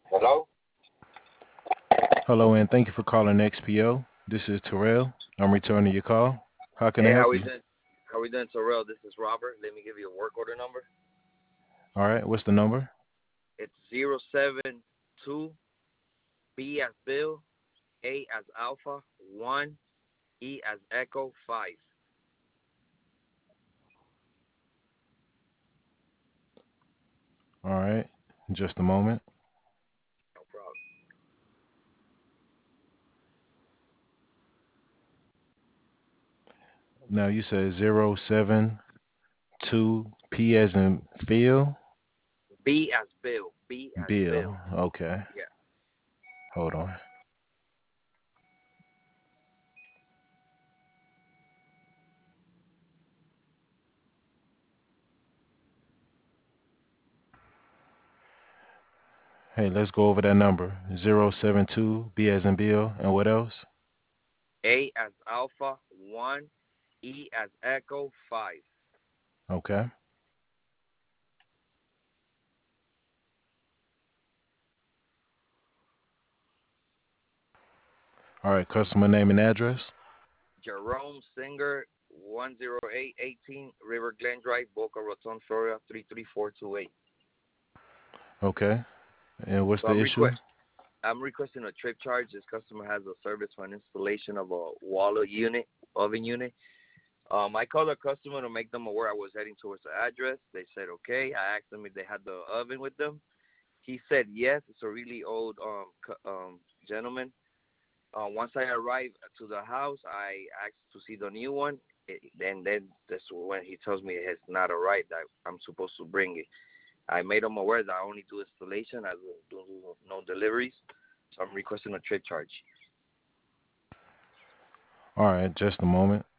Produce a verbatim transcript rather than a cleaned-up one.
Hello? Hello, and thank you for calling X P O. This is Terrell. I'm returning your call. How can I Hey, how help we you? doing? How we doing, Terrell? This is Robert. Let me give you a work order number. All right, what's the number? It's zero seven two B as Bill, A as Alpha, one, E as Echo, five. All right, just a moment. No problem. Now you said zero seven two P as in Phil, B as Bill, B as Bill. Bill. Okay, Yeah. hold on. Hey, let's go over that number. zero seven two B as in Bill, and what else? A as Alpha, one, E as Echo, five. Okay. All right, customer name and address. Jerome Singer, one zero eight eighteen River Glen Drive, Boca Raton, Florida, three three four two eight. Okay. And what's So the I'm issue? request I'm requesting a trip charge. This customer has a service for an installation of a wall unit, oven unit. Um, I called the customer to make them aware I was heading towards the address. They said okay. I asked them if they had the oven with them. He said yes. It's a really old um um gentleman. Uh, once I arrived to the house, I asked to see the new one. It, and then that's when he tells me it has not arrived. That I'm supposed to bring it. I made him aware that I only do installation. I don't do no deliveries. So I'm requesting a trip charge. All right, just a moment.